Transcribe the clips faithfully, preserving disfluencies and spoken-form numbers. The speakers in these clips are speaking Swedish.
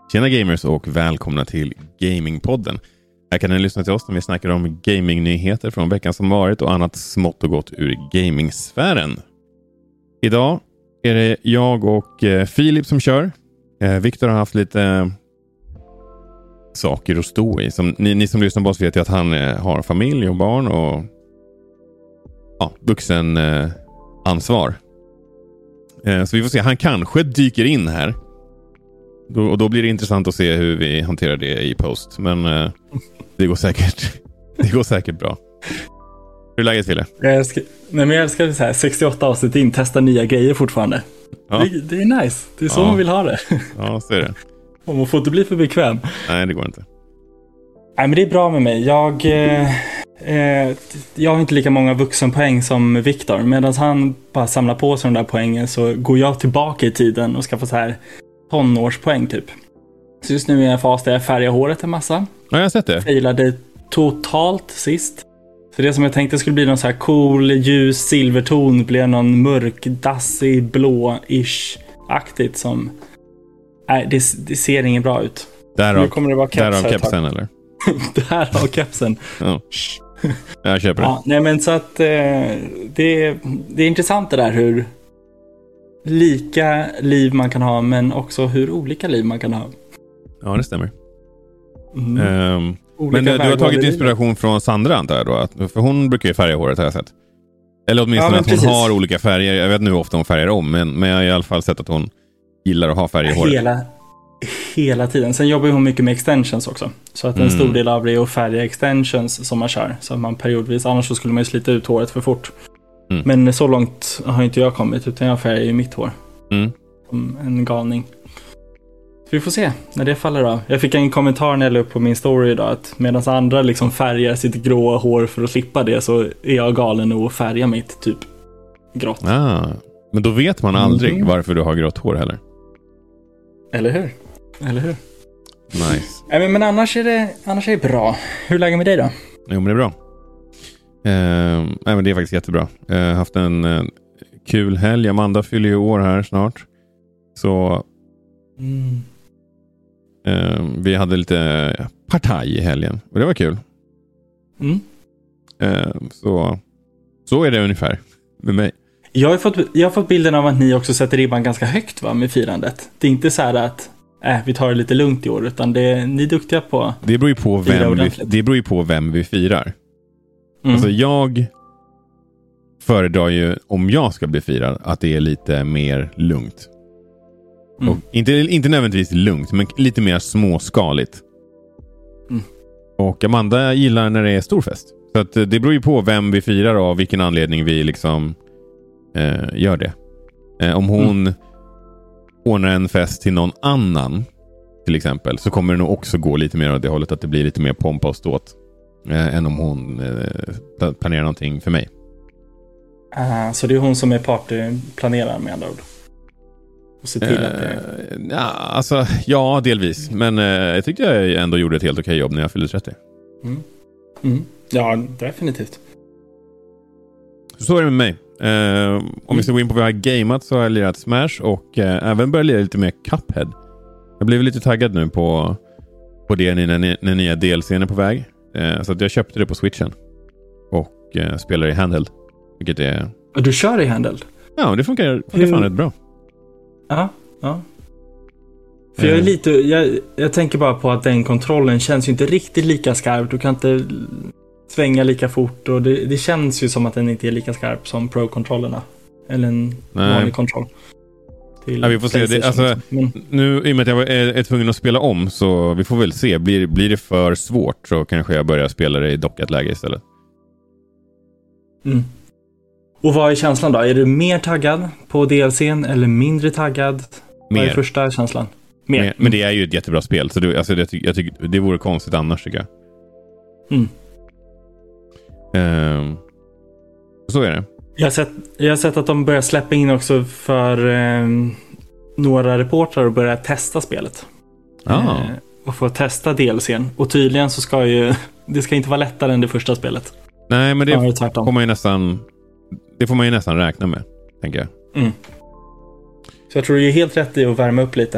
Tjena gamers och välkomna till Gamingpodden. Här kan ni lyssna till oss när vi snackar om gamingnyheter från veckan som varit och annat smått och gott ur gamingsfären. Idag är det jag och eh, Filip som kör. Eh, Viktor har haft lite eh, saker att stå i. Som, ni, ni som lyssnar på oss vet ju att han eh, har familj och barn och ja, vuxen eh, ansvar. Eh, så vi får se, han kanske dyker in här. Då, och då blir det intressant att se hur vi hanterar det i post. Men eh, det går säkert det går säkert bra. Hur är läget, Fille? Jag älskar, nej men jag älskar så här, sextioåtta avsnitt in, testa nya grejer fortfarande. Ja. Det, det är nice, det är så ja. man vill ha det. Ja, så är det. Och man får inte bli för bekväm. Nej, det går inte. Nej, men det är bra med mig. Jag, eh, eh, jag har inte lika många vuxenpoäng som Viktor. Medan han bara samlar på sig de där poängen så går jag tillbaka i tiden och skaffar så här tonårspoäng typ. Så just nu är jag i en fas där jag färgar håret en massa. Ja, jag har sett det. Failade totalt sist. Så det som jag tänkte skulle bli någon så här cool, ljus silverton blev någon mörk, dassig, blå-ish-aktigt som... Nej, det, det ser inget bra ut. Därav, kommer det vara keps därav kepsen, eller? Därav kepsen. Ja. Jag köper det. Ja, nej, men så att eh, det, det är intressant det där hur lika liv man kan ha, men också hur olika liv man kan ha. Ja, det stämmer. Mm. Um, men du har tagit inspiration från Sandra, antar jag då? För hon brukar ju färga håret, har jag sett. Eller åtminstone ja, att hon precis. har olika färger. Jag vet nu hur ofta hon färgar om, men, men jag har i alla fall sett att hon gillar att ha färg i håret. Hela, hela tiden. Sen jobbar hon mycket med extensions också. Så att en mm. stor del av det är att färga extensions som man kör. Så att man periodvis, annars så skulle man ju slita ut håret för fort. Mm. Men så långt har inte jag kommit, utan jag färgar ju mitt hår. Mm. Som en galning. Så vi får se när det faller av. Jag fick en kommentar när jag la upp på min story idag att medan andra liksom färgar sitt gråa hår för att slippa det, så är jag galen nog att färga mitt typ grått. Ah, men då vet man aldrig mm. varför du har grått hår heller. Eller hur? Eller hur? Nice. Ja, men, men annars är det annars är det bra. Hur är läget med dig då? Jo, men det är bra. Uh, nej, men det är faktiskt jättebra. Jag uh, har haft en uh, kul helg. Amanda fyller ju år här snart. Så mm. uh, vi hade lite uh, partaj i helgen. Och det var kul. Mm. Uh, så, så är det ungefär med mig. Jag har, fått, jag har fått bilden av att ni också sätter ribban ganska högt, va, med firandet. Det är inte så här att äh, vi tar det lite lugnt i år, utan det, ni är duktiga på det beror ju på vem vi, det beror ju på vem vi firar. Mm. Alltså jag föredrar ju, om jag ska bli firad, att det är lite mer lugnt. Mm. Och inte, inte nödvändigtvis lugnt, men lite mer småskaligt. Mm. Och Amanda gillar när det är stor fest. Så att det beror ju på vem vi firar och av vilken anledning vi liksom eh, gör det. Eh, om hon mm. ordnar en fest till någon annan, till exempel, så kommer det nog också gå lite mer åt det hållet, att det blir lite mer pompa och ståt. Eh, än om hon eh, planerar någonting för mig. Ah, så det är hon som är partyplaneraren med andra ord? Och se till eh, att det... ja, alltså, ja, delvis. Men eh, jag tyckte jag ändå gjorde ett helt okej jobb när jag fyllde trettio. Mm. Mm. Ja, definitivt. Så är det med mig. Eh, om mm. vi ska gå in på vad jag har gameat, så har jag lirat Smash och eh, även börjat lira lite mer Cuphead. Jag blev lite taggad nu på, på det när, när, när nya D L C är på väg. Så att jag köpte det på Switchen och eh, spelar i handheld, vilket är... Och du kör i handheld? Ja, det funkar, funkar fan rätt bra. Ja, ja. För jag är lite... Jag, jag tänker bara på att den kontrollen känns ju inte riktigt lika skarp. Du kan inte svänga lika fort och det, det känns ju som att den inte är lika skarp som Pro-kontrollerna. Eller en Nej. vanlig kontroll. Ja, vi får se. Det, alltså, men... Nu, i och med att jag är, är tvungen att spela om, så vi får väl se. Blir, blir det för svårt, så kanske jag börjar spela det i dockat läge istället. Mm. Och vad är känslan då? Är du mer taggad på D L C:n eller mindre taggad? Mer. Vad är första känslan? Mer. mer. Men det är ju ett jättebra spel, så det, alltså, det, jag tycker, det vore konstigt annars, tycker jag. Mm. Um, så är det. Jag har, sett, jag har sett att de börjar släppa in också för eh, några reportrar och börja testa spelet. Ah. Eh, och få testa D L C:n. Och tydligen så ska ju det ska inte vara lättare än det första spelet. Nej, men det ja, får man ju nästan det får man ju nästan räkna med, tänker jag. Mm. Så jag tror det är helt rätt i att värma upp lite.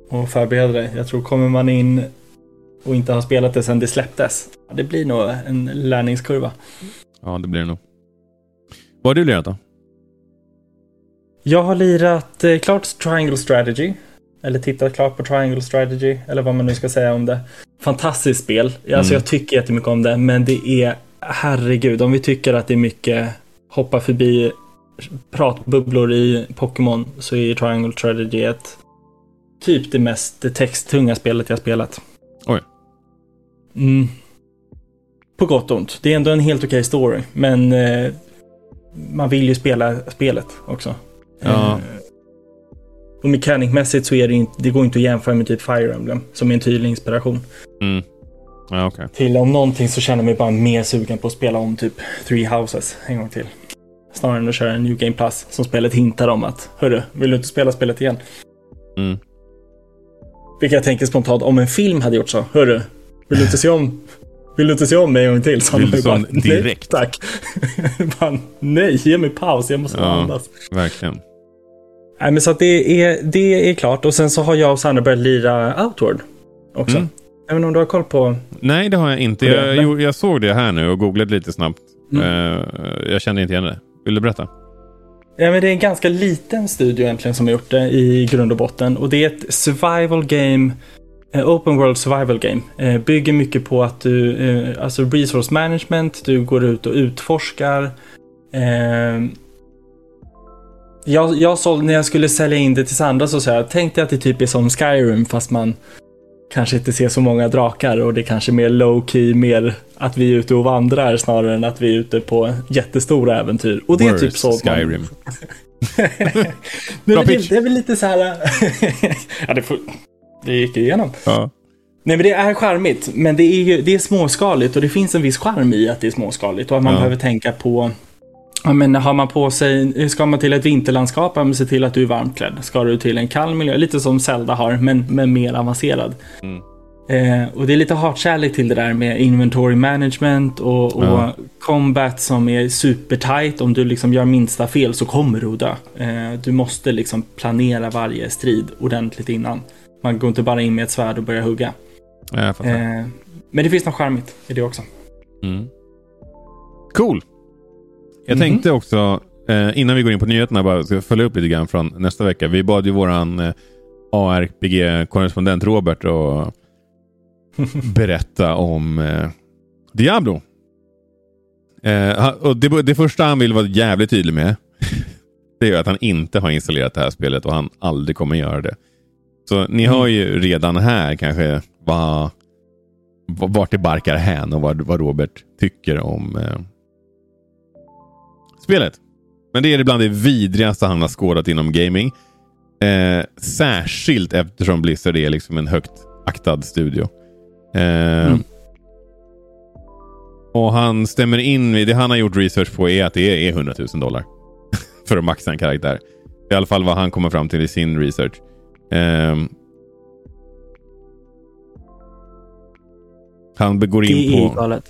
och förbereda dig. Jag tror kommer man in och inte har spelat det sedan det släpptes, det blir nog en lärningskurva. Ja, det blir det nog. Vad har du lirat då? Jag har lirat eh, klart Triangle Strategy. Eller tittat klart på Triangle Strategy. Eller vad man nu ska säga om det. Fantastiskt spel. Alltså mm. jag tycker jättemycket om det. Men det är, herregud, om vi tycker att det är mycket hoppa förbi pratbubblor i Pokémon, så är Triangle Strategy ett typ det mest texttunga spelet jag spelat. Oj. Mm. På gott och ont. Det är ändå en helt okej story. Men eh, man vill ju spela spelet också. Ja. Eh, och mekanikmässigt så är det inte, det går inte att jämföra med typ Fire Emblem, som är en tydlig inspiration. Mm. Ja, okay. Till om någonting så känner jag mig bara mer sugen på att spela om typ Three Houses en gång till. Snarare än att köra en New Game Plus som spelet hintar om att, hörru, vill du inte spela spelet igen? Mm. Vilket jag tänker spontant, om en film hade gjort så, hörru, vill du inte se om Vill du inte se om mig en gång till? Så vill du bara, direkt? Nej, tack. bara, nej, ge mig paus, jag måste ja, andas. Verkligen. Nej, men så att det är, det är klart. Och sen så har jag och Sanna börjat lira Outward också. Mm. Även om du har koll på... Nej, det har jag inte. Jag, jag, jag såg det här nu och googlade lite snabbt. Mm. Uh, jag kände inte igen det. Vill du berätta? Ja, men det är en ganska liten studio egentligen som har gjort det i grund och botten. Och det är ett survival game, uh, open world survival game. Uh, bygger mycket på att du, uh, alltså resource management, du går ut och utforskar. Uh, jag, jag såg, när jag skulle sälja in det till Sandra så, så jag tänkte att det typ är som Skyrim, fast man kanske inte ser så många drakar och det är kanske mer low-key, mer att vi är ute och vandrar snarare än att vi är ute på jättestora äventyr. Och det är typ så Skyrim. Man... det, är väl, det är väl lite så här... ja, det, får... det gick igenom. Ja. Nej, men det är charmigt, men det är ju det är småskaligt och det finns en viss charm i att det är småskaligt och att man ja. behöver tänka på. Ja, men har man på sig, ska man till ett vinterlandskap, man se till att du är varmklädd. Ska du till en kall miljö, lite som Zelda har, men, men mer avancerad. Mm. Eh, och det är lite hatkärlek till det där med inventory management och, och ja. combat som är super tight. Om du liksom gör minsta fel så kommer du dö. Eh, du måste liksom planera varje strid ordentligt innan. Man går inte bara in med ett svärd och börjar hugga. Ja, jag fattar. Eh, men det finns något charmigt i det också. Mm. Cool. Jag mm-hmm. tänkte också, eh, innan vi går in på nyheterna, bara ska följa upp lite grann från nästa vecka. Vi bad ju våran eh, A R P G-korrespondent Robert och berätta om eh, Diablo. Eh, och det, det första han vill vara jävligt tydlig med det är ju att han inte har installerat det här spelet och han aldrig kommer göra det. Så ni mm. har ju redan här kanske vad, vart det barkar hän och vad, vad Robert tycker om eh, spelet. Men det är bland det vidrigaste han har skådat inom gaming. Eh, särskilt eftersom Blizzard är liksom en högt aktad studio. Eh, mm. Och han stämmer in i det han har gjort research på är att det är hundratusen dollar för att maxa en karaktär. I alla fall vad han kommer fram till i sin research. Eh, han går in det är på... galet.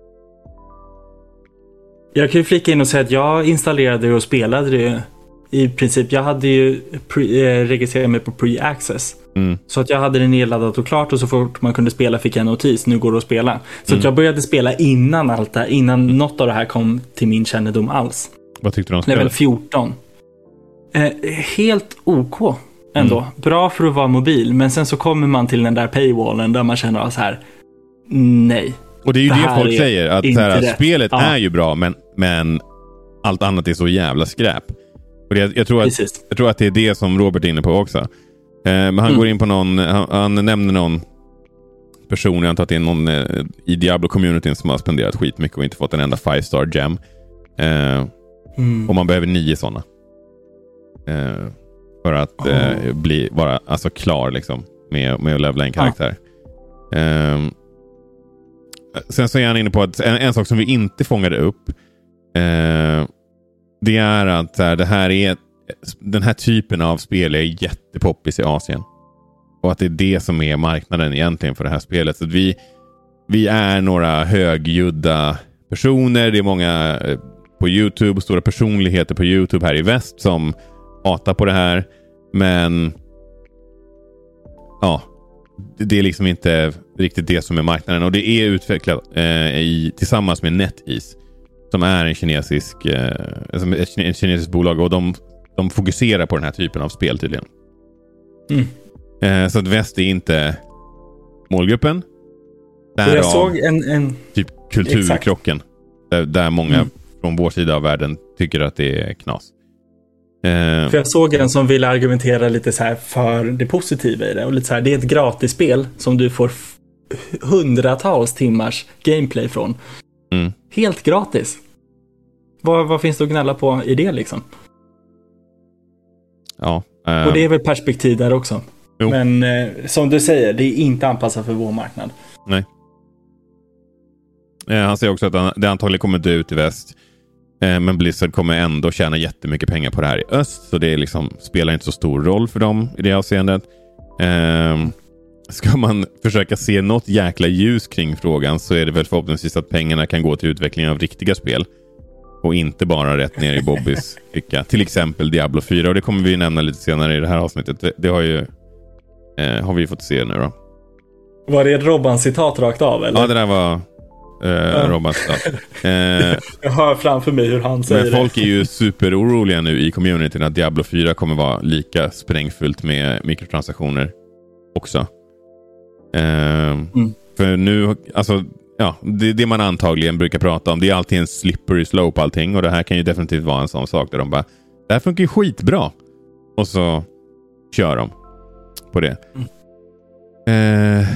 Jag kan ju flika in och säga att jag installerade och spelade det i princip. Jag hade ju pre- äh, registrerat mig på pre-access. Mm. Så att jag hade det nedladdat och klart och så fort man kunde spela fick jag en notis. Nu går det att spela. Så mm. att jag började spela innan allt det här, innan mm. något av det här kom till min kännedom alls. Vad tyckte du om spelet? Level fjorton. Eh, helt OK ändå. Mm. Bra för att vara mobil. Men sen så kommer man till den där paywallen där man känner så här: nej. Och det är ju det, det folk säger, att så här, spelet ja. är ju bra, men, men allt annat är så jävla skräp. Och det, jag, tror att, jag tror att det är det som Robert är inne på också. Eh, men han mm. går in på någon, han, han nämner någon person, jag antar att det är någon eh, i Diablo-communityn som har spenderat skitmycket och inte fått en enda five-star gem. Eh, mm. Och man behöver nio sådana. Eh, för att eh, oh. bli, vara alltså, klar liksom, med, med att levela en karaktär. Ja. Eh, Sen så är han inne på att en, en sak som vi inte fångade upp eh, det är att här, det här är den här typen av spel är jättepoppis i Asien. Och att det är det som är marknaden egentligen för det här spelet. Så att vi, vi är några högljudda personer. Det är många eh, på YouTube, stora personligheter på YouTube här i väst som hatar på det här. Men ja, det är liksom inte riktigt det som är marknaden. Och det är utvecklat eh, i, tillsammans med NetEase, som är en kinesisk, eh, ett, ett kinesiskt bolag, och de, de fokuserar på den här typen av spel tydligen. Mm. Eh, så att väst är inte målgruppen. Där jag såg en, en... typ kulturkrocken. Där, där många mm. från vår sida av världen tycker att det är knas. Eh, för jag såg en som ville argumentera lite så här för det positiva i det. Och lite så här, det är ett gratisspel som du får f- hundratals timmars gameplay från. Mm. Helt gratis. Vad, vad finns det att gnälla på i det liksom? Ja. Eh, och det är väl perspektiv där också. Jo. Men eh, som du säger, det är inte anpassat för vår marknad. Nej. Eh, han säger också att det antagligen kommer dö ut i väst. Eh, men Blizzard kommer ändå tjäna jättemycket pengar på det här i öst. Så det liksom, spelar inte så stor roll för dem i det avseendet. Eh, ska man försöka se något jäkla ljus kring frågan, så är det väl förhoppningsvis att pengarna kan gå till utveckling av riktiga spel. Och inte bara rätt ner i Bobbys ficka. Till exempel Diablo fyra. Och det kommer vi nämna lite senare i det här avsnittet. Det, det har ju eh, har vi fått se nu då. Var det ett Robban-citat rakt av? Eller? Ja, det där var eh, ja. Robbans citat. Eh, jag hör framför mig hur han säger men det. folk är ju superoroliga nu i communityn att Diablo fyra kommer vara lika sprängfullt med mikrotransaktioner också. Eh, mm. För nu, alltså, ja, det, det man antagligen brukar prata om, det är alltid en slippery slope allting, och det här kan ju definitivt vara en sån sak där de bara, det här funkar ju skitbra, och så kör de på det. Mm. Eh,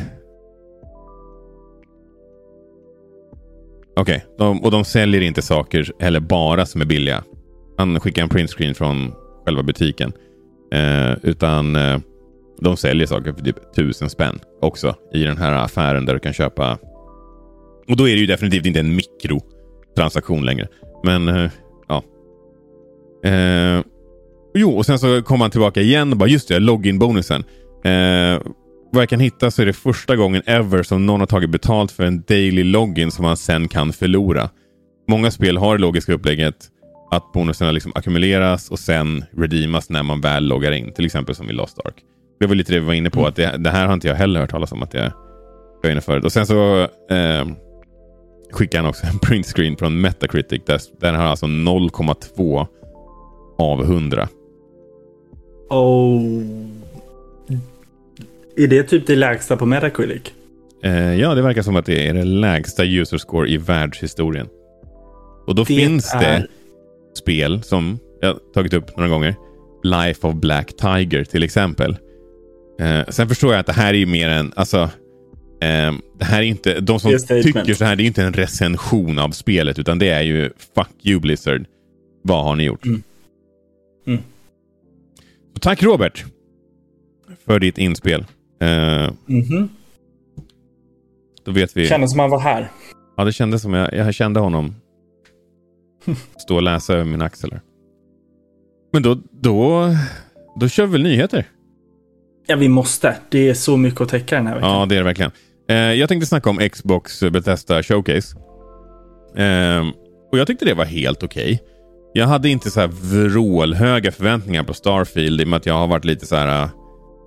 Okej, okay. de, och de säljer inte saker heller bara som är billiga. Han skickar en printscreen från själva butiken. Eh, utan eh, de säljer saker för typ tusen spänn också i den här affären där du kan köpa. Och då är det ju definitivt inte en mikrotransaktion längre. Men eh, ja. Eh, jo, och sen så kommer han tillbaka igen och bara, just det, login-bonusen. Eh, vad jag kan hitta så är det första gången ever som någon har tagit betalt för en daily login som man sen kan förlora. Många spel har det logiska upplägget att bonuserna liksom ackumuleras och sen redeemas när man väl loggar in. Till exempel som i Lost Ark. Det var lite det vi var inne på, mm. att det, det här har inte jag heller hört talas om att jag var inne förut. Och sen så eh, skickar han också en printscreen från Metacritic där den har alltså noll komma två av hundra. Oh. Är det typ det lägsta på Metacritic? Eh, ja, det verkar som att det är det lägsta user score i världshistorien. Och då det finns är... det spel som jag tagit upp några gånger. Life of Black Tiger till exempel. Eh, sen förstår jag att det här är ju mer en, alltså eh, det här är inte, de som tycker så här, det är inte en recension av spelet, utan det är ju fuck you Blizzard. Vad har ni gjort? Mm. Mm. Så tack Robert för ditt inspel. Uh, mm-hmm. Då vet vi. Kändes som han var här. Ja, det kändes som jag, jag kände honom stå och läsa över min axel. Men då, då då kör vi väl nyheter. Ja, vi måste. Det är så mycket att täcka den här veckan. Ja, det är det verkligen. Uh, jag tänkte snacka om Xbox Bethesda Showcase. Uh, och jag tyckte det var helt okej. Okay. Jag hade inte så här vrålhöga förväntningar på Starfield i och med att jag har varit lite så här uh,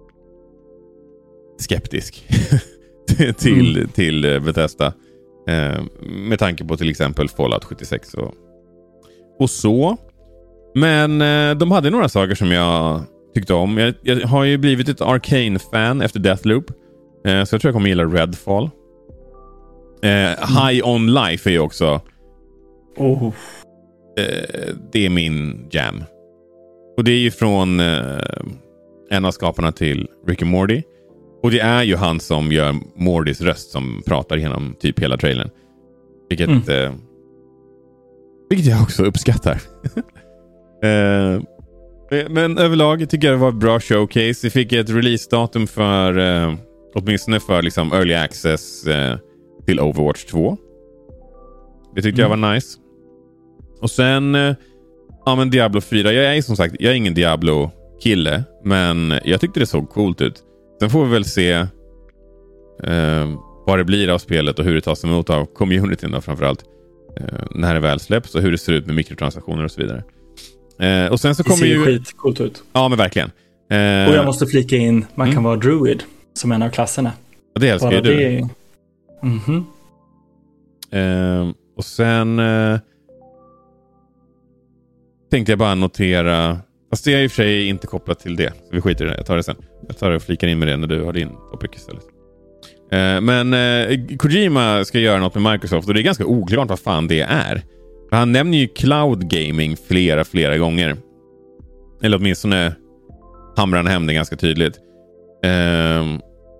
skeptisk till, mm. till Bethesda. Eh, med tanke på till exempel Fallout sjuttiosex och, och så. Men eh, de hade några saker som jag tyckte om. Jag, jag har ju blivit ett Arcane-fan efter Deathloop. Eh, så jag tror jag kommer gilla Redfall. Eh, mm. High on Life är ju också oh. eh, det är min jam. Och det är ju från eh, en av skaparna till Rick and Morty. Och det är ju han som gör Mordys röst som pratar genom typ hela trailern. Vilket, mm. eh, vilket jag också uppskattar. eh, men överlag tycker jag det var ett bra showcase. Vi fick ett release-datum för eh, åtminstone för liksom early access eh, till Overwatch två. Det tyckte mm. jag var nice. Och sen eh, ja men Diablo fyra. Jag är som sagt, jag är ingen Diablo-kille, men jag tyckte det såg coolt ut. Sen får vi väl se eh, vad det blir av spelet och hur det tas emot av communityn då, framförallt. Eh, när det väl släpps och hur det ser ut med mikrotransaktioner och så vidare. Eh, och sen så kommer det ser ju skitcoolt ut. Ja, men verkligen. Eh, och jag måste flika in, man mm. kan vara druid som en av klasserna. Och det älskar ju du. Det... Mm-hmm. Eh, och sen eh, tänkte jag bara notera, fast det är i och för sig inte kopplat till det, så vi skiter i det, jag tar det sen. Jag tar det och flikar in med det när du har din topic istället. Eh, men eh, Kojima ska göra något med Microsoft och det är ganska oklart vad fan det är. Han nämner ju cloud gaming flera, flera gånger. Eller åtminstone hamrar han hem det ganska tydligt. Eh,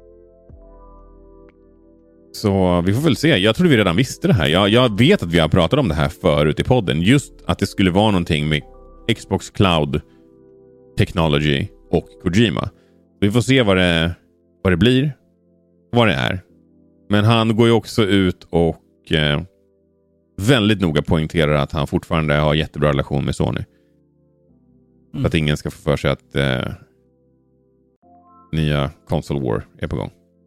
så vi får väl se. Jag trodde vi redan visste det här. Jag, jag vet att vi har pratat om det här förut i podden. Just att det skulle vara någonting med Xbox Cloud Technology och Kojima. Vi får se vad det, vad det blir. Vad det är. Men han går ju också ut och eh, väldigt noga poängterar att han fortfarande har jättebra relation med Sony. Mm. Så att ingen ska få för sig att eh, nya Console War är på gång.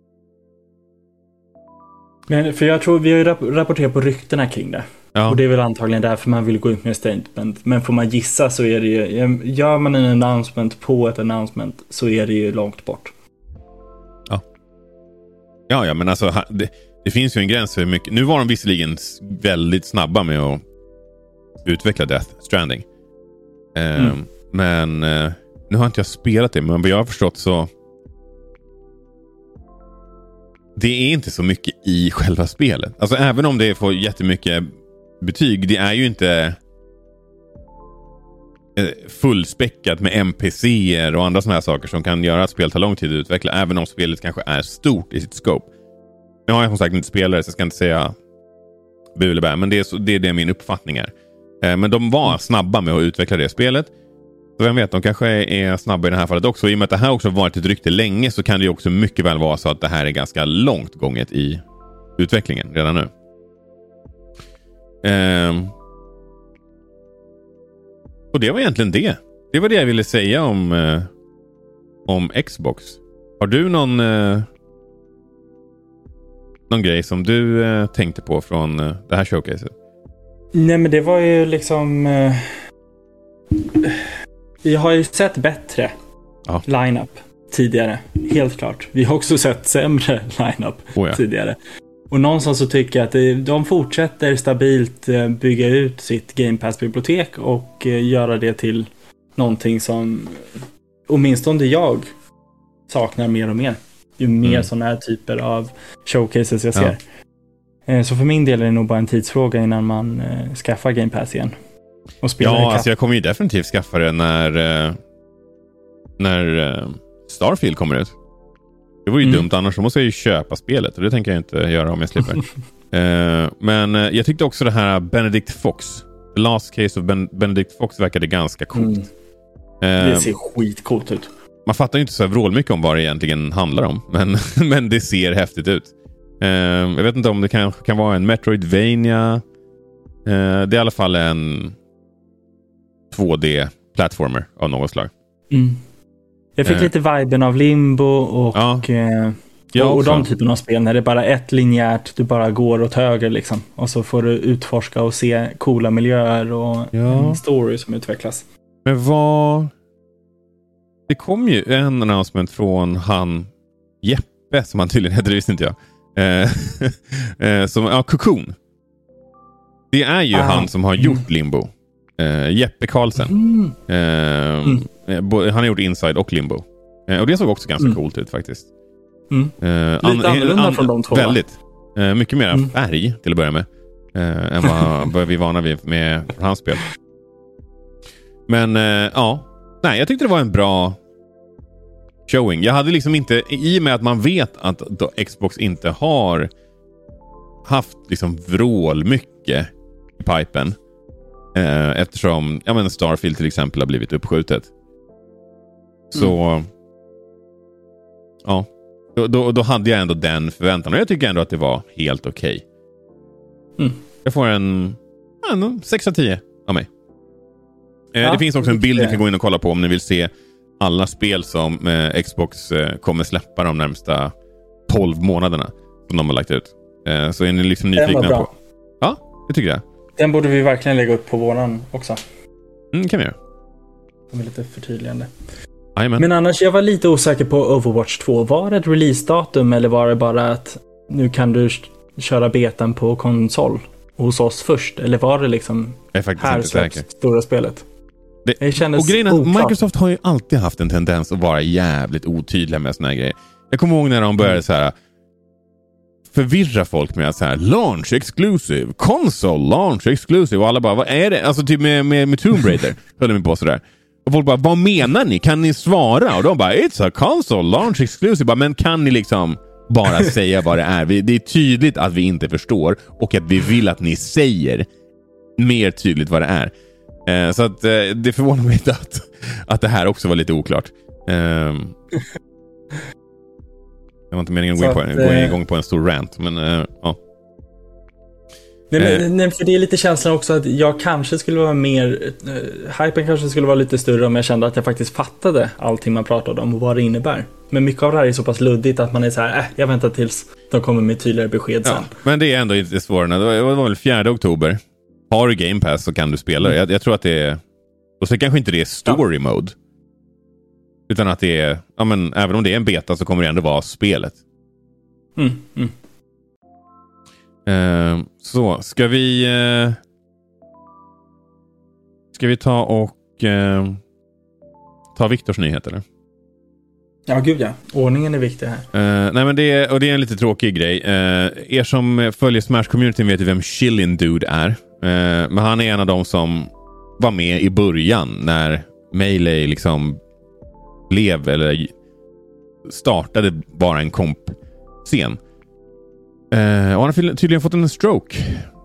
Men för jag tror vi har ju rap- rapporterat på ryktena kring det. Ja. Och det är väl antagligen därför man vill gå ut med statement. Men får man gissa så är det ju, gör man en announcement på ett announcement så är det ju långt bort. Ja. Ja, ja men alltså det, det finns ju en gräns för hur mycket. Nu var de visserligen väldigt snabba med att utveckla Death Stranding. Eh, mm. Men eh, nu har inte jag spelat det, men vad jag har förstått så det är inte så mycket i själva spelet. Alltså även om det får jättemycket betyg, det är ju inte fullspäckat med N P C:er och andra såna här saker som kan göra att spelet tar lång tid att utveckla, även om spelet kanske är stort i sitt scope. Nu har jag som sagt inte spelare så jag ska inte säga bu eller bä, men det är, så, det är det min uppfattning är. Men de var snabba med att utveckla det spelet. Så vem vet, de kanske är snabba i det här fallet också. I och med att det här också har varit ett rykte länge så kan det ju också mycket väl vara så att det här är ganska långt gånget i utvecklingen redan nu. Ehm. Och det var egentligen det. Det var det jag ville säga om, eh, om Xbox. Har du någon, eh, någon grej som du eh, tänkte på från eh, det här showcaset? Nej, men det var ju liksom... Eh... Vi har ju sett bättre ja. line-up tidigare, helt klart. Vi har också sett sämre line-up oh ja. tidigare. Och någonstans så tycker jag att de fortsätter stabilt bygga ut sitt Game Pass-bibliotek och göra det till någonting som åtminstone jag saknar mer och mer. Ju mer mm. sådana här typer av showcases jag ser. Ja. Så för min del är det nog bara en tidsfråga innan man skaffar Game Pass igen. Ja, alltså jag kommer ju definitivt skaffa det när när Starfield kommer ut. Det vore ju mm. dumt, annars så måste jag ju köpa spelet och det tänker jag inte göra om jag slipper. uh, men uh, jag tyckte också det här Benedict Fox, The Last Case of ben- Benedict Fox verkade ganska coolt. Mm. Uh, det ser skitcoolt ut. Man fattar ju inte så vrål mycket om vad det egentligen handlar om, men, men det ser häftigt ut. Uh, jag vet inte om det kanske kan vara en Metroidvania. Uh, det är i alla fall en två D-plattformer av något slag. Mm. Jag fick eh. lite viben av Limbo och, ja. eh, och, och de typen av spel när det är bara ett linjärt, du bara går åt höger liksom. Och så får du utforska och se coola miljöer och ja. en story som utvecklas. Men vad... Det kom ju en announcement från han Jeppe, som han tydligen heter, det visste inte jag. Eh, eh, som, ja, Cocoon. Det är ju ah. han som har gjort mm. Limbo. Uh, Jeppe Karlsson. Mm. Uh, mm. Han har gjort Inside och Limbo. Uh, och det såg också ganska mm. coolt ut faktiskt. Mm. Uh, Lite an- annorlunda an- från de två. Väldigt. Uh, mycket mer mm. färg till att börja med. Uh, än vad, vad vi är vana vid med hans spel. Men uh, ja. Nej, jag tyckte det var en bra showing. Jag hade liksom inte, i och med att man vet att Xbox inte har haft liksom vrål mycket i pipen. Eh, eftersom ja, men Starfield till exempel har blivit uppskjutet. Så mm. ja, då, då, då hade jag ändå den förväntan. Och jag tycker ändå att det var helt okej. Okay. Mm. Jag får en, en sex av tio av mig. Eh, ja, det finns också en bild ni kan gå in och kolla på om ni vill se alla spel som eh, Xbox eh, kommer släppa de närmsta tolv månaderna som de har lagt ut. Eh, så är ni liksom nyfikna på. Ja, det tycker jag. Den borde vi verkligen lägga upp på våran också. Mm, kan vi göra. Det är lite förtydligande. Amen. Men annars, jag var lite osäker på Overwatch två. Var det ett releasedatum eller var det bara att nu kan du köra betan på konsol hos oss först? Eller var det liksom jag är faktiskt här inte säker. Stora spelet? Det, det kändes och grejen är, oklart. Microsoft har ju alltid haft en tendens att vara jävligt otydliga med såna här grejer. Jag kommer ihåg när de började så här förvirra folk med att så här launch exclusive, console launch exclusive, och alla bara, vad är det? Alltså typ med, med, med Tomb Raider höll de på sådär. Och folk bara, vad menar ni? Kan ni svara? Och de bara, it's a console launch exclusive. Bara, men kan ni liksom bara säga vad det är? Vi, det är tydligt att vi inte förstår och att vi vill att ni säger mer tydligt vad det är. Eh, så att eh, det förvånar mig inte att, att det här också var lite oklart. Eh, det var inte meningen att gå, in på, att, gå igång på en stor rant, men eh, ja. Nej, men, nej, för det är lite känslan också att jag kanske skulle vara mer uh, hypen kanske skulle vara lite större om jag kände att jag faktiskt fattade allting man pratade om och vad det innebär. Men mycket av det här är så pass luddigt att man är så här, äh, jag väntar tills de kommer med tydligare besked sen. Ja, men det är ändå inte svårare. Det var väl fjärde oktober. Har du Game Pass så kan du spela det. Jag, jag tror att det är, och så kanske inte det är story ja. mode. Utan att det är, ja men även om det är en beta så kommer det ändå vara spelet. Mm, mm. Uh, så, ska vi uh, ska vi ta och uh, ta Viktors nyheter eller? Ja, gud ja. Ordningen är viktig här. Uh, nej men det är, och det är en lite tråkig grej. Uh, er som följer Smash-communityn vet ju vem Chillin Dude är. Uh, men han är en av dem som var med i början när Melee liksom blev eller startade bara en komp-scen. Uh, och han har tydligen fått en stroke.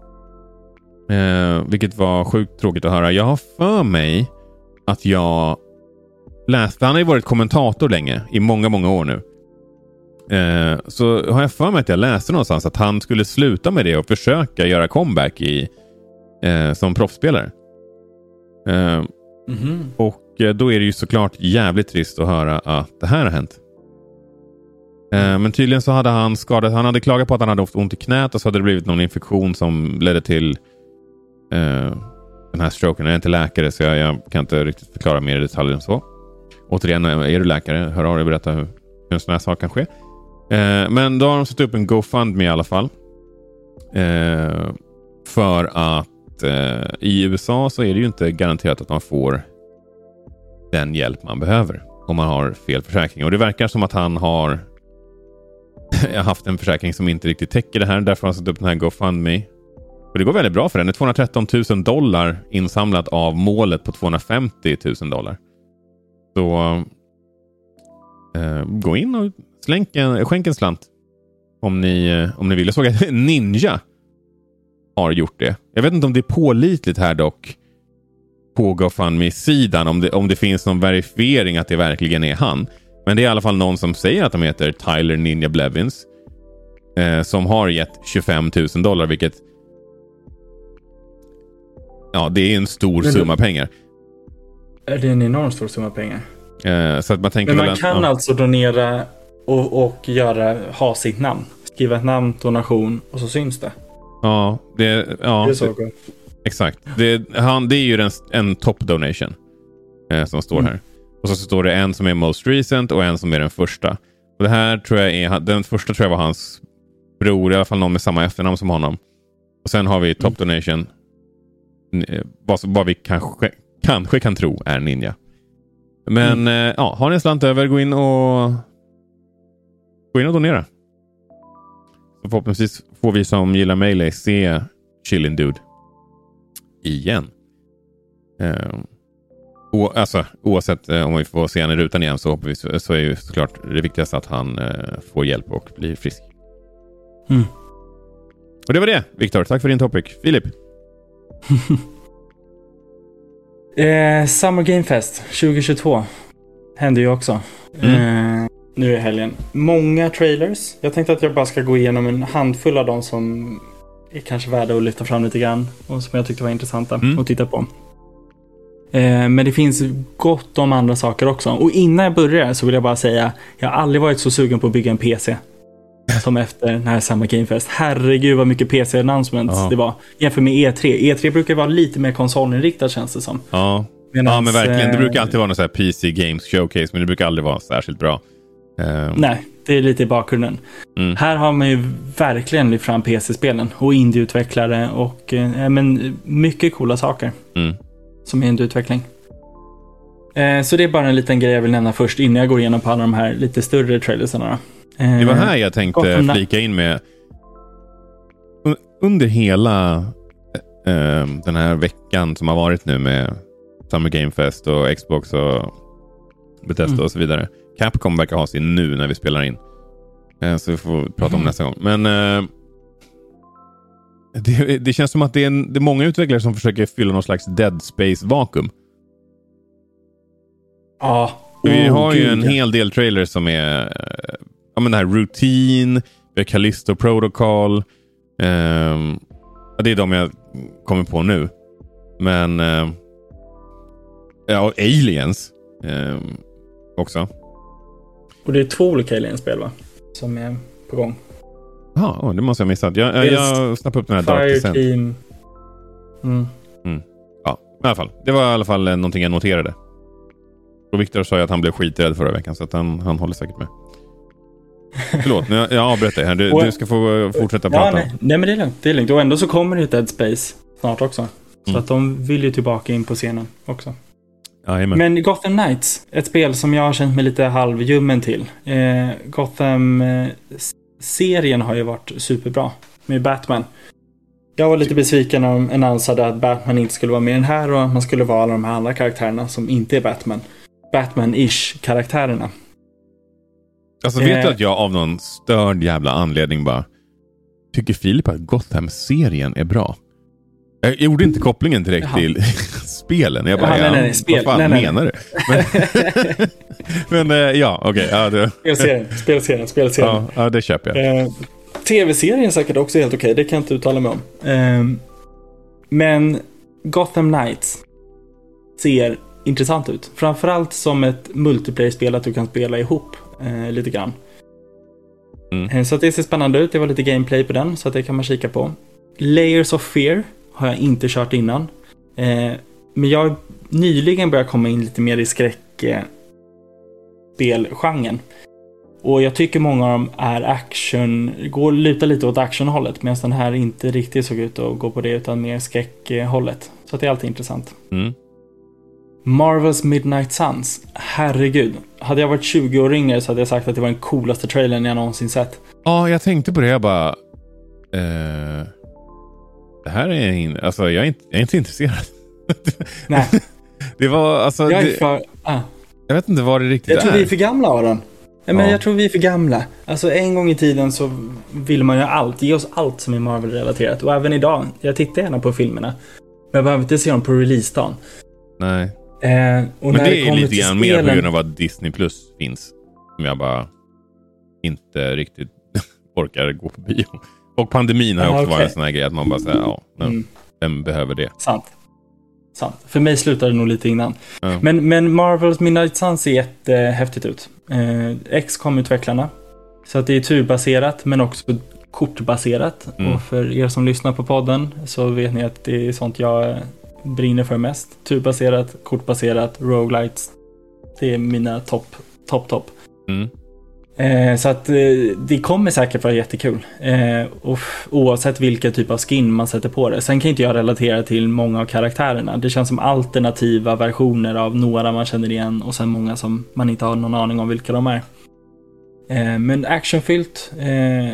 Uh, vilket var sjukt tråkigt att höra. Jag har för mig att jag läste, han har ju varit kommentator länge, i många, många år nu. Uh, så har jag för mig att jag läste någonstans att han skulle sluta med det och försöka göra comeback i, uh, som proffsspelare. Uh, mm-hmm. Och uh, då är det ju såklart jävligt trist att höra att det här har hänt. Men tydligen så hade han skadat, han hade klagat på att han hade haft ont i knät och så hade det blivit någon infektion som ledde till uh, den här stroken. Jag är inte läkare så jag, jag kan inte riktigt förklara mer i detalj än så. Återigen, är du läkare, hör av dig och berätta hur, hur en sån här sak kan ske. Uh, men då har de satt upp en GoFundMe i alla fall. Uh, för att uh, i U S A så är det ju inte garanterat att man får den hjälp man behöver om man har fel försäkring. Och det verkar som att han har jag har haft en försäkring som inte riktigt täcker det här. Därför har han satt upp den här GoFundMe. Och det går väldigt bra för den. Det är tvåhundratretton tusen dollar insamlat av målet på tvåhundrafemtio tusen dollar. Så äh, gå in och slänk en, skänk en slant. Om ni, om ni vill. Jag såg att Ninja har gjort det. Jag vet inte om det är pålitligt här dock. På GoFundMe-sidan. Om det, om det finns någon verifiering att det verkligen är han. Men det är i alla fall någon som säger att de heter Tyler Ninja Blevins. Eh, som har gett tjugofem tusen dollar. Vilket ja, det är en stor Men summa pengar. Är det en enormt stor summa pengar? Eh, så att man tänker Men man väl, kan ja. alltså donera och, och göra, ha sitt namn. Skriva ett namn, donation och så syns det. Ja, det, ja, det är så det, okay. Exakt. Det, han, det är ju en, en top donation eh, som står mm. här. Och så står det en som är most recent och en som är den första. Och det här tror jag är, den första tror jag var hans bror, i alla fall någon med samma efternamn som honom. Och sen har vi top mm. donation. Vad, vad vi kanske, kanske kan tro är Ninja. Men mm. eh, ja, har ni en slant över, gå in och gå in och donera. Så förhoppningsvis får vi som gillar Melee se Chillin Dude igen. Eh, och, alltså, oavsett eh, om vi får se han i rutan igen så, hoppas vi, så är ju såklart det viktigaste att han eh, får hjälp och blir frisk. Mm. Och det var det, Viktor. Tack för din topic. Filip? eh, Summer Game Fest tjugohundratjugotvå hände ju också. Mm. Eh, nu är helgen. Många trailers. Jag tänkte att jag bara ska gå igenom en handfull av dem som är kanske värda att lyfta fram lite grann och som jag tyckte var intressanta mm. att titta på. Eh, men det finns gott om andra saker också. Och innan jag börjar så vill jag bara säga, jag har aldrig varit så sugen på att bygga en P C som efter den här Summer Game Fest. Herregud vad mycket P C-announcements ja. det var. Jämför med E tre. E tre brukar vara lite mer konsolinriktat känns det som. Ja. Medans, ja, men verkligen. Det brukar alltid vara någon så här P C Games Showcase, men det brukar aldrig vara särskilt bra. Um... Nej, det är lite i bakgrunden. Mm. Här har man ju verkligen lyft fram P C-spelen och indieutvecklare och eh, men mycket coola saker mm. som är indieutveckling. Eh, så det är bara en liten grej jag vill nämna först innan jag går igenom på alla de här lite större trailersarna. Eh, det var här jag tänkte flika in med. Under hela eh, den här veckan som har varit nu med Summer Game Fest och Xbox och Bethesda mm. och så vidare. Capcom verkar ha sin nu när vi spelar in. Eh, så vi får prata mm. om nästa gång. Men eh, det, det känns som att det är, en, det är många utvecklare som försöker fylla någon slags Dead Space-vakuum. Ja. Vi oh, har ju Gud. en hel del trailers som är ja, men det här Routine, vi har Callisto Protocol. Eh, det är de jag kommer på nu. Men eh, ja, Aliens eh, också. Och det är två olika Aliens-spel, va? Som är på gång. Ja, oh, det måste jag ha missat. Jag, jag, jag snappade upp den här Dark Descent. Fireteam. Mm. Mm. Ja, i alla fall. Det var i alla fall någonting jag noterade. Och Victor sa ju att han blev skiträdd förra veckan, så att han, han håller säkert med. Förlåt, nu, jag avbröt dig här. Du, och, du ska få fortsätta ja, prata. Nej, nej, men det är lugnt. Det är lugnt. Och ändå så kommer det ett Dead Space snart också. Så Mm. att de vill ju tillbaka in på scenen också. Jajamän. Men Gotham Knights, ett spel som jag har känt mig lite halvljummen till. Eh, Gotham-serien har ju varit superbra med Batman. Jag var lite besviken när de annonsade att Batman inte skulle vara med i den här och att man skulle vara alla de här andra karaktärerna som inte är Batman. Batman-ish-karaktärerna. Alltså vet eh, du att jag av någon störd jävla anledning bara tycker Filip att Gotham-serien är bra? Jag gjorde inte kopplingen direkt Jaha. till spelen. Jag bara, ja, nej, nej, spel. vad fan nej, nej. menar du? Men, men ja, okej. Okay, ja, det... Spelserien, spelserien, spelserien. Ja, ja, det köper jag. Eh, Tv-serien är säkert också helt okej, okay. Det kan jag inte uttala mig om. Eh, men Gotham Knights ser intressant ut. Framförallt som ett multiplayer-spel att du kan spela ihop eh, lite grann. Mm. Eh, så att det ser spännande ut. Det var lite gameplay på den, så att det kan man kika på. Layers of Fear har jag inte kört innan. Eh, men jag har nyligen börjat komma in lite mer i skräckspelgenren. Och jag tycker många av dem är action, går luta lite åt actionhållet, medan den här inte riktigt såg ut att gå på det utan mer skräckhållet. Så att det är alltid intressant. Mm. Marvel's Midnight Suns. Herregud. Hade jag varit tjugo år yngre så hade jag sagt att det var den coolaste trailern jag någonsin sett. Ja, jag tänkte på det. Jag bara... Eh, det här är... In, alltså, jag är inte, jag är inte intresserad. Nej. Det var... Alltså, jag är det, för... Ah. Jag vet inte vad det riktigt är. Jag tror är. vi är för gamla, Aron. Men ja. jag tror vi är för gamla. Alltså en gång i tiden så vill man ju allt. Ge oss allt som är Marvel-relaterat. Och även idag. Jag tittar gärna på filmerna. Men jag behöver inte se dem på release-dagen. Nej. Eh, och men när det, det är lite grann mer spelen... på grund av att Disney Plus finns. Som jag bara inte riktigt orkar gå på bio. Och pandemin har ah, också okay. varit en sån här grej att man bara säger, ja, men mm. vem behöver det? Sant. Sant. För mig slutade det nog lite innan. Ja. Men, men Marvel's Midnight Suns ser jättehäftigt ut. Eh, X kom-utvecklarna. Så att det är turbaserat men också kortbaserat. Mm. Och för er som lyssnar på podden så vet ni att det är sånt jag brinner för mest. Turbaserat, kortbaserat, roguelites. Det är mina topp, topp, topp. Mm. Eh, så att eh, det kommer säkert vara jättekul. Eh, och oavsett vilka typ av skin man sätter på det. Sen kan inte jag relatera till många av karaktärerna. Det känns som alternativa versioner av några man känner igen. Och sen många som man inte har någon aning om vilka de är. Eh, men actionfyllt. Eh,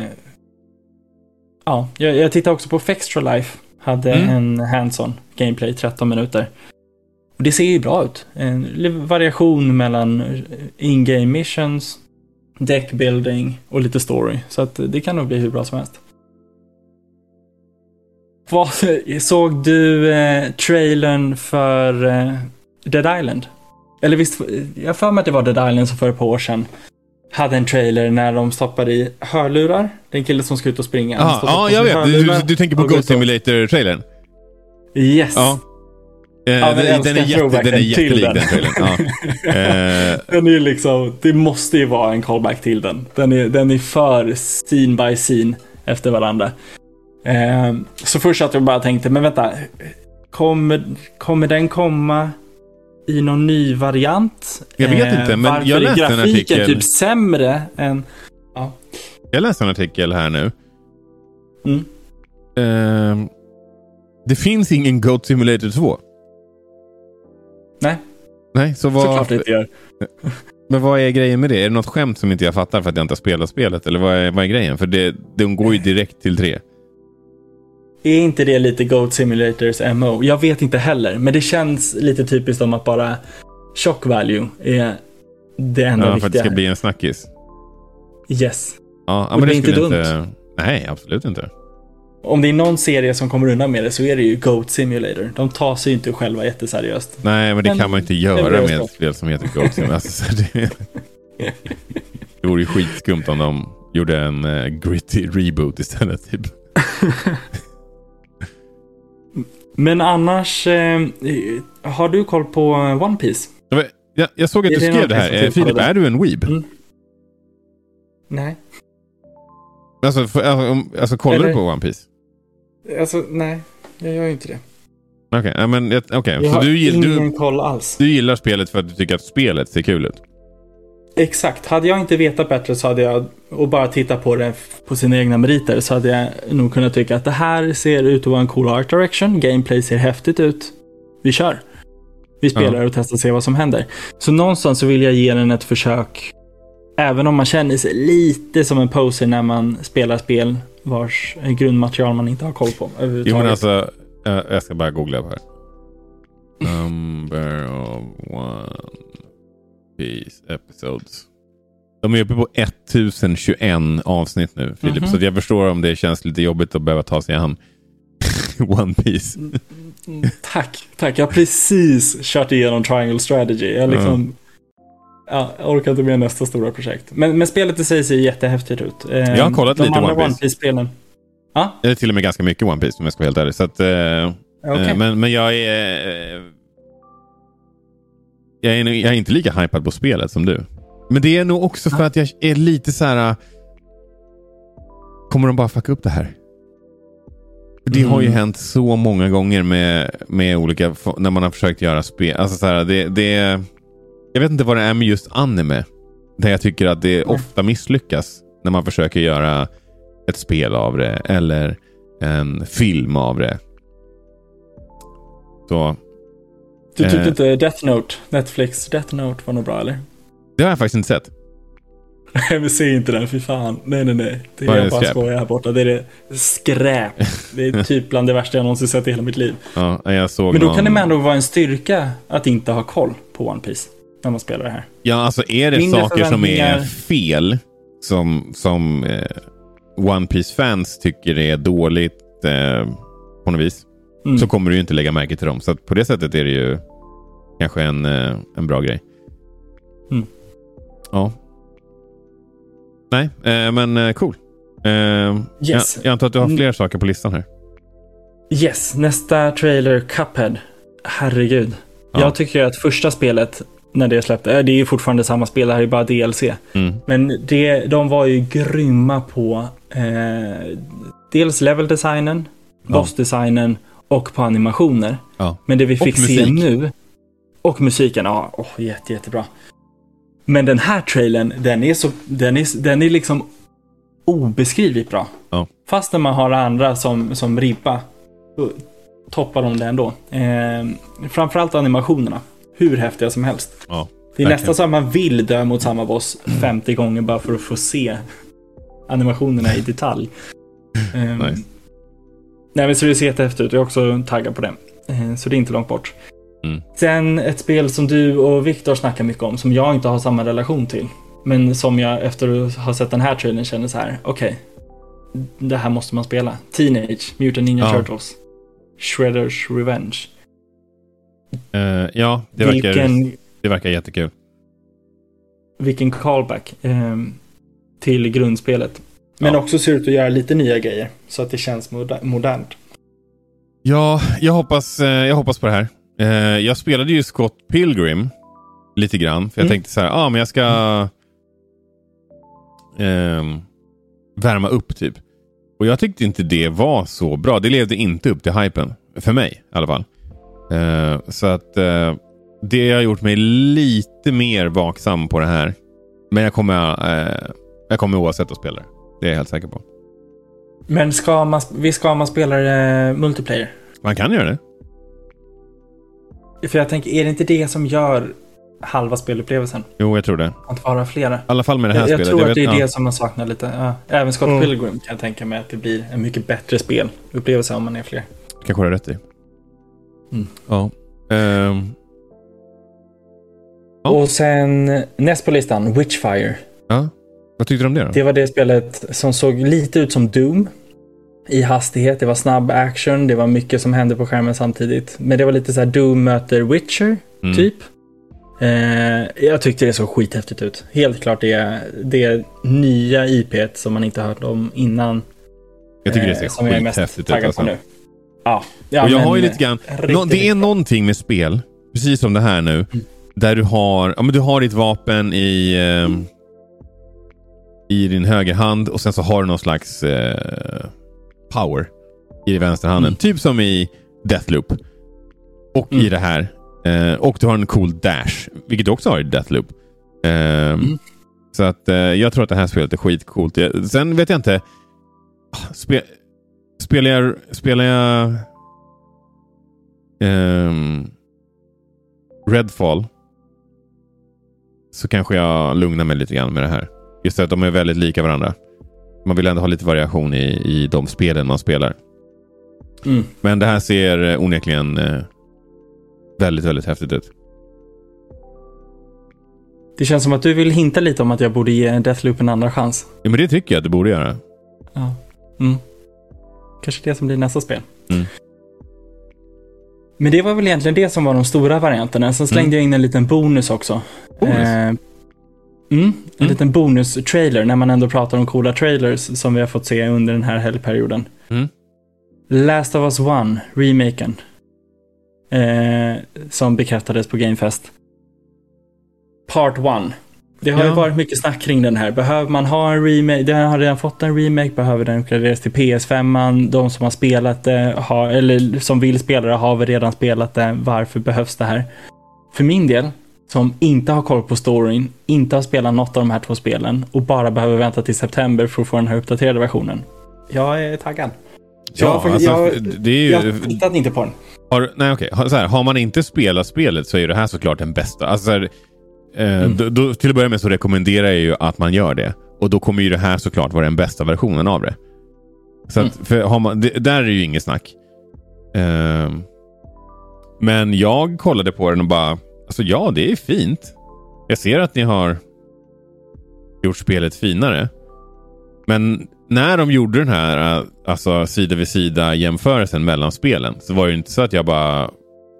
ja, jag, jag tittar också på Fextra Life. Hade mm. en hands-on gameplay, tretton minuter. Och det ser ju bra ut. En variation mellan in-game missions, deckbuilding och lite story. Så att det kan nog bli hur bra som helst. Vad, såg du eh, trailern för eh, Dead Island? Eller visst, jag för mig att det var Dead Island som för ett par år sedan hade en trailer när de stoppade i hörlurar. Den killen som ska ut och springa. Ah, ja, jag vet. Du, du, du tänker på Goat Simulator-trailern? Yes. Ja. Eh, ja, den, den är jätte, den är jättelik den, den trailern. Ja. eh. Den är liksom, det måste ju vara en callback till den. Den är, den är för scene by scene efter varandra. Eh, så först att jag bara tänkte, men vänta, kommer, kommer den komma i någon ny variant. Jag vet inte, men varför jag läste är en grafiken artikel. typ sämre än... Ja. Jag läste en artikel här nu. Mm. Uh, det finns ingen Goat Simulator två. Nej. Nej, så vad... Såklart det inte gör. Men vad är grejen med det? Är det något skämt som inte jag fattar för att jag inte har spelat spelet? Eller vad är, vad är grejen? För det, de går ju direkt till tre. Är inte det lite Goat Simulators M O? Jag vet inte heller. Men det känns lite typiskt om att bara shock value är det enda Ja, viktiga. för att det ska bli en snackis. Yes. Ja, Och men det det är inte skulle dumt. inte... Nej, absolut inte. Om det är någon serie som kommer undan med det så är det ju Goat Simulator. De tar sig inte själva jätteseriöst. Nej, men det Men- kan man inte det göra blir med så. ett spel som heter Goat Simulator. Alltså, så det, det vore ju skitskumt om de gjorde en uh, gritty reboot istället. Typ. Men annars, eh, har du koll på One Piece? Jag, jag såg att Är du det skrev det någonting här. som Eh, Filip, tilltalar är du en weeb? Mm. Nej. Alltså, för, alltså, om- alltså kollar Eller- du på One Piece? Alltså, nej. Jag gör ju inte det. Okej, ja, men jag- okej. Jag Så har du, gill- ingen du, koll alls. du gillar spelet för att du tycker att spelet ser kul ut? Exakt. Hade jag inte vetat bättre så hade jag, och bara tittat på det på sina egna meriter, så hade jag nog kunnat tycka att det här ser ut att vara en cool art direction. Gameplay ser häftigt ut. Vi kör. Vi spelar Ja. och testar och ser vad som händer. Så någonstans så vill jag ge den ett försök. Även om man känner sig lite som en poser när man spelar spel vars grundmaterial man inte har koll på Jo, överhuvudtaget. men alltså, eh, jag ska bara googla på här. Number of One Piece episodes. De är uppe på tusen tjugoett avsnitt nu, Filip. Mhm. Så jag förstår om det känns lite jobbigt att behöva ta sig an One Piece. Mm, Tack, tack. Jag har precis kört igenom Triangle Strategy. Jag liksom... Ja, jag orkar inte med nästa stora projekt. Men, men spelet i sig ser jättehäftigt ut. Eh, Jag har kollat de lite andra One Piece. One Piece-spelen. Ja, Eller till och med ganska mycket One Piece om jag ska vara helt ärlig. Så att, eh, okej. eh, men, men jag är... Eh, jag, är nog- jag är inte lika hypad på spelet som du. Men det är nog också för att jag är lite så här... Kommer de bara fucka upp det här? För det har ju Mm. hänt så många gånger med, med olika... När man har försökt göra spel. Alltså så här, det, det... Jag vet inte vad det är med just anime. Där jag tycker att det ofta misslyckas. När man försöker göra ett spel av det. Eller en film av det. Så... Du tyckte eh. inte Death Note, Netflix Death Note var nog bra, eller? Det har jag faktiskt inte sett. Nej, vi ser inte den, fy fan. Nej, nej, nej. Det är Vad är jag det, bara skräp? skojar här borta. Det är det skräp. Det är typ bland det värsta jag någonsin sett i hela mitt liv. Ja, jag såg Men då någon... kan det med ändå vara en styrka att inte ha koll på One Piece när man spelar det här. Ja, alltså är det Mindre saker som är förväntningar. fel som, som eh, One Piece-fans tycker är dåligt eh, på något vis, Mm. så kommer du ju inte lägga märke till dem. Så att på det sättet är det ju kanske en, eh, en bra grej. Mm. Ja. Nej, eh, men eh, cool. Eh, Yes. jag, jag antar att du har Mm. fler saker på listan här. Yes, nästa trailer, Cuphead. Herregud. Ja. Jag tycker att första spelet, när det släppte, det är ju fortfarande samma spel, det här är bara D L C. Mm. Men det, de var ju grymma på eh, dels leveldesignen, Ja. bossdesignen och på animationer. Ja. Men det vi fick Och se musik. nu, och musiken, ja, oh, jätte, jättebra. Men den här trailern, den är så, den är, den är liksom obeskrivligt bra. Ja. Fast när man har andra som, som ribba, så toppar de det ändå. Eh, framförallt animationerna, hur häftiga som helst. Ja, Det är verkligen. nästan så att man vill dö mot samma boss femtio gånger bara för att få se animationerna i detalj. Um, Nice. Nej, men så det ser jättehäftigt ut. Jag är också taggad på det. Eh, Så det är inte långt bort. Mm. Sen ett spel som du och Viktor snackar mycket om, som jag inte har samma relation till. Men som jag efter att ha sett den här trailern känner så här: okej, det här måste man spela. Teenage Mutant Ninja Ja. Turtles. Shredder's Revenge. Eh, ja, det verkar, Vilken, det verkar jättekul. vilken callback eh, till grundspelet. Men Ja. också ser ut att göra lite nya grejer. Så att det känns moder- modernt. Ja, jag hoppas, eh, jag hoppas på det här. Eh, jag spelade ju Scott Pilgrim lite grann. För jag Mm. tänkte så här, ja ah, men jag ska ehm, värma upp typ. Och jag tyckte inte det var så bra. Det levde inte upp till hypen. För mig i alla fall. Eh, så att eh, det har gjort mig lite mer vaksam på det här. Men jag kommer, eh, jag kommer oavsett att spela det. Det är jag helt säker på. Men ska man, vi ska man spela det multiplayer? Man kan göra det. För jag tänker, är det inte det som gör halva spelupplevelsen? Jo, jag tror det. Att vara flera. I alla fall med det här jag, spelet. Jag tror jag att vet, det är ja. det som man saknar lite. Ja. Även Scott mm. Pilgrim kan jag tänka mig att det blir en mycket bättre spelupplevelse om man är fler. Kanske har rätt i. Mm. Ja. Um. ja. Och sen näst på listan, Witchfire. Ja. Vad tyckte du om det då? Det var det spelet som såg lite ut som Doom. I hastighet, det var snabb action, det var mycket som hände på skärmen samtidigt. Men det var lite så här Doom möter Witcher, mm. typ. Eh, jag tyckte det såg skithäftigt ut. Helt klart det, det nya I P som man inte hört om innan. Jag tycker det ser eh, skithäftigt ut. Alltså. Nu. Ja, ja, och jag men, har ju lite grann... No, det är någonting med spel, precis som det här nu, mm. där du har, ja, men du har ditt vapen i... Eh, i din högerhand och sen så har du någon slags eh, power i vänsterhanden. Mm. Typ som i Deathloop. Och mm. i det här. Eh, och du har en cool dash. Vilket du också har i Deathloop. Eh, mm. Så att eh, jag tror att det här spelet är skitcoolt. Jag, sen vet jag inte. Spe, spelar jag... Spelar jag eh, Redfall så kanske jag lugnar mig lite grann med det här. Just att de är väldigt lika varandra. Man vill ändå ha lite variation i, i de spelen man spelar. Mm. Men det här ser onekligen eh, väldigt, väldigt häftigt ut. Det känns som att du vill hinta lite om att jag borde ge Deathloop en andra chans. Ja, men det tycker jag att du borde göra. Ja. Mm. Kanske det som blir nästa spel. Mm. Men det var väl egentligen det som var de stora varianterna. Sen slängde mm. jag in en liten bonus också. Bonus? Eh, Mm, en mm. liten bonus-trailer när man ändå pratar om coola trailers som vi har fått se under den här helgperioden. Mm. Last of Us One, remaken. Eh, som bekräftades på Gamefest. Part one. Det har ja. ju varit mycket snack kring den här. Behöver man ha en remake? Den har redan fått en remake. Behöver den uppgraderas till P S fem? De som har spelat det, har, eller som vill spela det, har väl redan spelat det. Varför behövs det här? För min del, som inte har koll på storyn, inte har spelat något av de här två spelen och bara behöver vänta till september för att få den här uppdaterade versionen. Jag är taggad. Ja, jag, alltså, jag, det är ju... jag har tittat inte på den. Har, nej, okej. Okay. Så här, har man inte spelat spelet så är det här såklart den bästa. Alltså, så här, eh, mm. då, då, till att börja med så rekommenderar jag ju att man gör det. Och då kommer ju det här såklart vara den bästa versionen av det. Så att, mm. för har man, det, där är ju inget snack. Eh, men jag kollade på den och bara... Alltså ja, det är fint. Jag ser att ni har gjort spelet finare. Men när de gjorde den här alltså sida vid sida jämförelsen mellan spelen så var det inte så att jag bara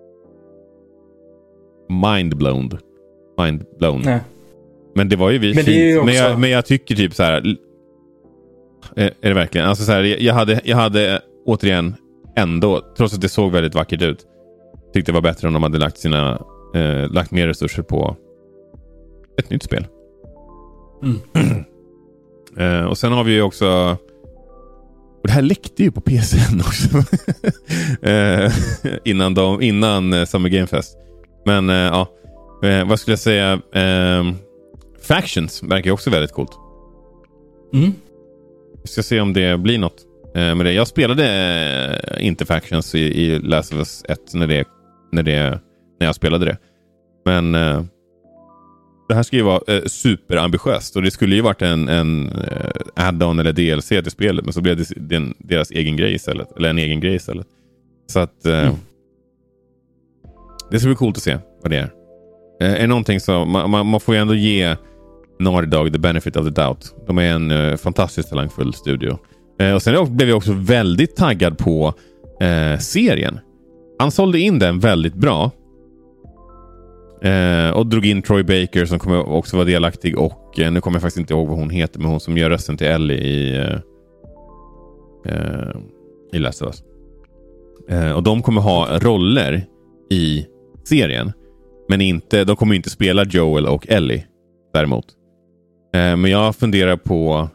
mindblown. Mindblown. Nej. Men det var ju vi men fint. Ju också... men, jag, men jag tycker typ så här är, är det verkligen alltså så här, jag hade jag hade återigen ändå trots att det såg väldigt vackert ut tyckte det var bättre om de hade lagt sina Eh, lagt mer resurser på ett nytt spel. Mm. eh, och sen har vi ju också och det här läckte ju på P C N också eh, innan, de, innan Summer Game Fest. Men eh, ja eh, vad skulle jag säga eh, Factions verkar ju också väldigt coolt. Mm. Vi ska se om det blir något eh, med det. Jag spelade eh, inte Factions i, i Last of Us ett när det när det när jag spelade det. Men eh, det här ska ju vara eh, superambitiöst och det skulle ju varit en, en eh, add-on eller D L C till spelet men så blev det den, deras egen grej istället. Eller en egen grej istället. Så att eh, mm. det ska bli coolt att se vad det är. Eh, är någonting som man, man, man får ju ändå ge Naughty Dog the benefit of the doubt. De är en eh, fantastiskt talangfull studio. Eh, och sen blev jag också väldigt taggad på eh, serien. Han sålde in den väldigt bra. Eh, och drog in Troy Baker som kommer också vara delaktig och eh, nu kommer jag faktiskt inte ihåg vad hon heter men hon som gör rösten till Ellie i eh, eh, i Last of Us. Eh, och de kommer ha roller i serien men inte, de kommer inte spela Joel och Ellie däremot. Eh, men jag funderar på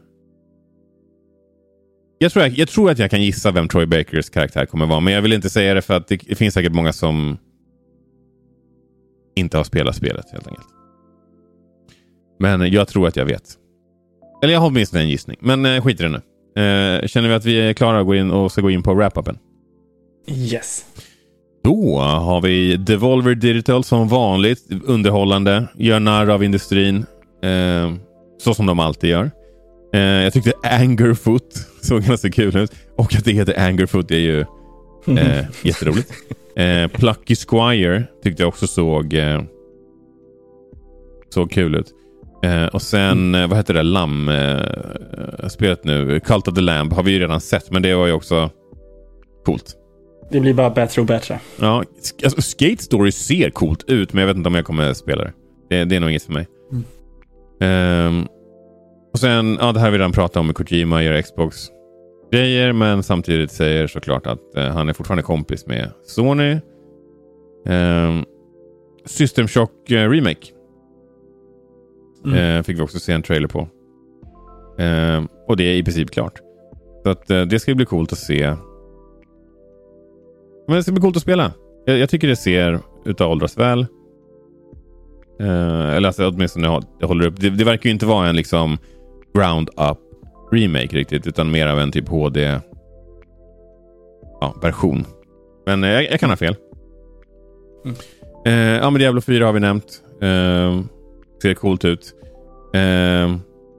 jag tror, jag, jag tror att jag kan gissa vem Troy Bakers karaktär kommer vara men jag vill inte säga det för att det, det finns säkert många som inte har spelat spelet helt enkelt. Men jag tror att jag vet. Eller jag har åtminstone en gissning. Men eh, skit i det nu. Eh, känner vi att vi är klara att gå in och ska gå in på wrap-upen? Yes. Då har vi Devolver Digital som vanligt. Underhållande. Gör narr av industrin. Eh, så som de alltid gör. Eh, jag tyckte Angerfoot såg ganska kul ut. Och att det heter Angerfoot är ju eh, jätteroligt. Eh, Plucky Squire tyckte jag också såg eh, såg kul ut. Eh, och sen, mm. vad heter det? Lam eh, spelet nu. Cult of the Lamb har vi ju redan sett. Men det var ju också coolt. Det blir bara bättre och bättre. Ja, alltså, Skate Story ser coolt ut. Men jag vet inte om jag kommer spela det. Det, det är nog inget för mig. Mm. Eh, och sen, ja det här har vi redan pratat om med Kojima gör Xbox grejer. Men samtidigt säger såklart att eh, han är fortfarande kompis med Sony. Eh, System Shock eh, Remake. Mm. Eh, fick vi också se en trailer på. Eh, och det är i princip klart. Så att eh, det ska bli coolt att se. Men det ska bli coolt att spela. Jag, jag tycker det ser utav åldras väl. Eh, eller alltså åtminstone jag, jag håller upp. Det, det verkar ju inte vara en liksom ground up remake riktigt. Utan mer av en typ H D ja, version. Men eh, jag, jag kan ha fel. Mm. Eh, ja men Diablo fyra har vi nämnt. Eh, ser coolt ut. Eh,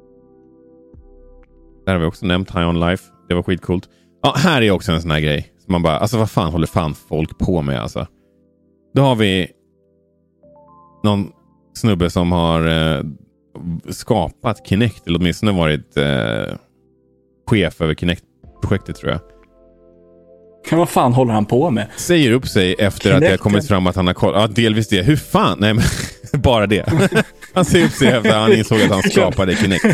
där har vi också nämnt High on Life. Det var skitcoolt. Ja, här är också en sån här grej. Så man bara, alltså vad fan håller fan folk på med alltså? Då har vi någon snubbe som har eh, skapat Kinect. Eller åtminstone varit eh, chef över Kinect-projektet tror jag. Men vad fan håller han på med? Säger upp sig efter Kinecten. Att det har kommit fram att han har kollat. Ja, delvis det. Hur fan? Nej, men bara det. Han säger upp sig efter att han insåg att han skapade Kinect.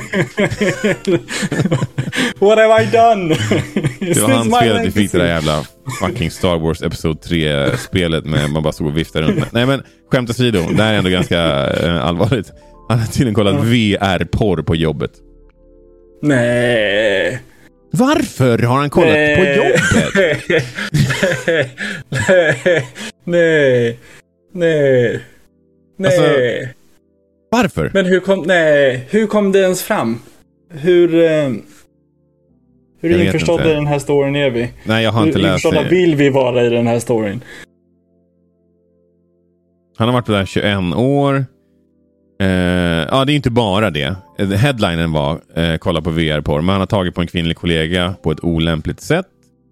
What have I done? Det var hans fel att vi fick det där jävla fucking Star Wars Episode tre-spelet med man bara stod och viftade runt med. Nej, men skämt åsido. Det här är ändå ganska äh, allvarligt. Han har tydligen kollat V R-porr på jobbet. Nej. Varför har han kollat nej. På jobbet? nej. Nej. Nej. Alltså, varför? Men hur kom nej, hur kom det ens fram? Hur eh, hur införstådda i den här storyn är vi? Nej, jag har inte hur läst det. Hur vill vi vara i den här storyn? Han har varit där tjugoett år. Uh, ja, det är inte bara det. Headlinen var uh, kolla på V R-porr. Men han har tagit på en kvinnlig kollega på ett olämpligt sätt.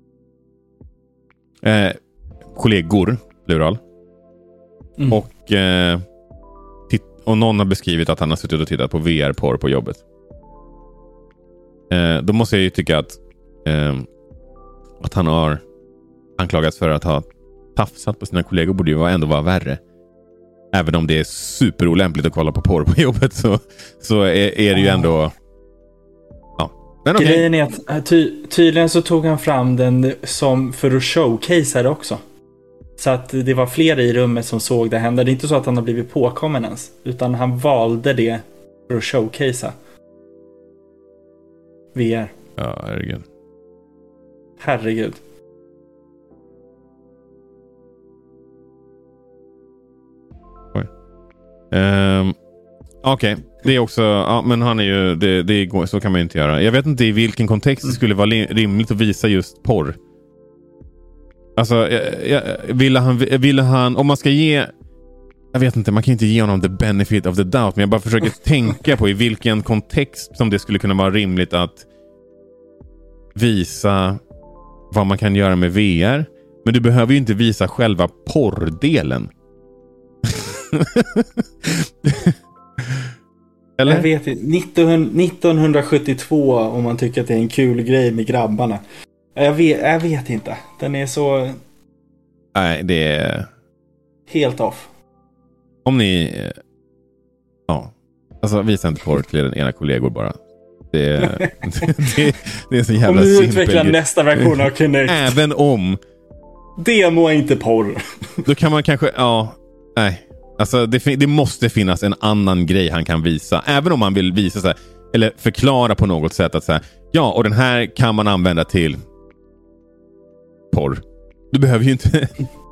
Uh, kollegor, plural. Mm. Och, uh, titt- och någon har beskrivit att han har suttit och tittat på V R-porr på jobbet. Uh, då måste jag ju tycka att uh, att han har anklagats för att ha tafsat på sina kollegor borde ju ändå vara värre. Även om det är superolämpligt att kolla på porr på jobbet så, så är, är det ju ändå ja. Men okay. Grejen är att ty, tydligen så tog han fram den som för att showcasea det också. Så att det var flera i rummet som såg det hända. Det är inte så att han har blivit påkommen ens. Utan han valde det för att showcasea V R. Ja, herregud. Herregud. Um, Okej, okay. Det är också ja, men han är ju det, det är, så kan man ju inte göra. Jag vet inte i vilken kontext det skulle vara rimligt att visa just porr. Alltså jag, jag, ville han ville han om man ska ge jag vet inte, man kan inte ge honom the benefit of the doubt, men jag bara försöker tänka på i vilken kontext som det skulle kunna vara rimligt att visa vad man kan göra med V R. Men du behöver ju inte visa själva porrdelen. Eller? Jag vet inte. nittonhundrasjuttiotvå om man tycker att det är en kul grej med grabbarna. Jag vet, jag vet inte. Den är så... Nej, det är... Helt off. Om ni... Ja. Alltså visa inte porr till era kollegor bara. Det är, det, det är så jävla simpel. Om ni utvecklar nästa version av Kinect. Även om... Demo är inte porr. Då kan man kanske... Ja, nej. Alltså det, det måste finnas en annan grej han kan visa. Även om man vill visa så här, eller förklara på något sätt att så här, ja, och den här kan man använda till porr. Du behöver ju inte